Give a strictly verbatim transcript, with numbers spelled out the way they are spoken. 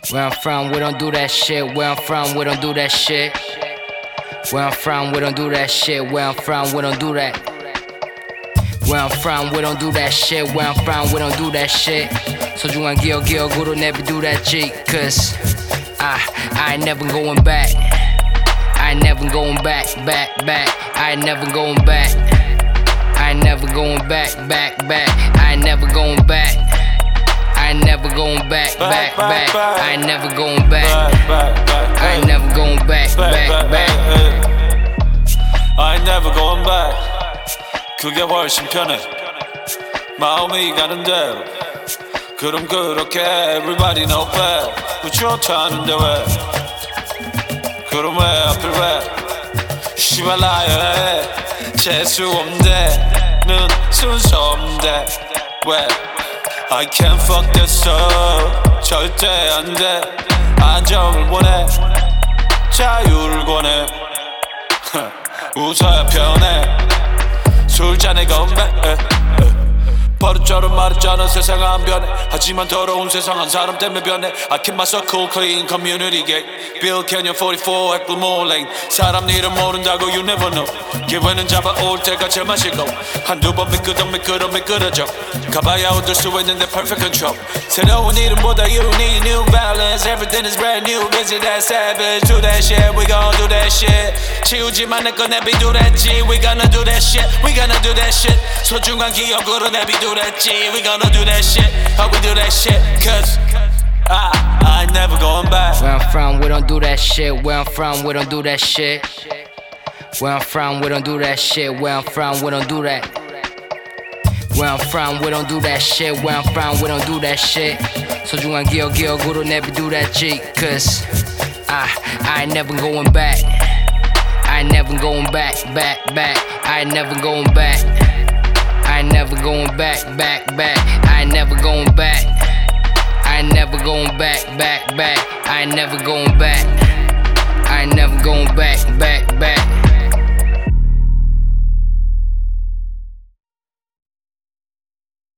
Where I'm from, we don't do that shit. Where I'm from, we don't do that shit. Where I'm from, we don't do that shit. Where I'm from, we don't do that. Where I'm from, we don't do that shit. Where I'm from, we don't do that shit. 소중한 기억 기억으로 never do that G. Cause I, I ain't never going back. I ain't never going back, back, back. I ain't never going back. I ain't never going back, back, back. I ain't never going back. I ain't never going back, back, back. I ain't never going back. I ain't never going back, back, back. I ain't never going back. 그게 훨씬 편해. 마음이 가는 대로. 그럼 그렇게 everybody know bad. 좋다는데 왜? 그럼 왜 하필 왜? 씨발 나야 해. 재수 없는데는 순서 없는데 왜? I can't fuck this up. 절대 안 돼. 안정을 원해. 자유를 권해. 웃어야 편해. 술잔에 건배. 버릇처럼 말했잖아 세상 안 변해. 하지만 더러운 세상 한 사람 때문에 변해. I keep my circle clean community gate. Bill Canyon forty-four Ecklemore Lane. 사람 일은 모른다고 you never know. 기회는 잡아올 때가 제일 맛있고 한두 번 미끄덩 미끄러 미끄러져 가봐야 얻을 수 있는데 perfect control. 새로운 이름보다 you need new balance. Everything is brand new. Visit that savage. Do that shit. We gon' do that shit. 치우지만 내 건 내비두 랬지. We gonna do that shit. We gonna do that shit. 소중한 기억으로 내비두 랬지. We gonna do that shit. How we do that shit. Cause I, I ain't never going back. Where I'm from, we don't do that shit. Where I'm from, we don't do that shit. Where I'm from, we don't do that shit. Where I'm from, we don't do that. Where I'm from, we don't do that shit. Where I'm from, we don't do that shit. 소중한 기억 기억으로 내비두 랬지. Cause I, I ain't never going back. I ain't never going back, back, back. I ain't never going back. I ain't never going back, back, back. I ain't never going back. I ain't never going back, back, back. I ain't never going back. I ain't never going back, back,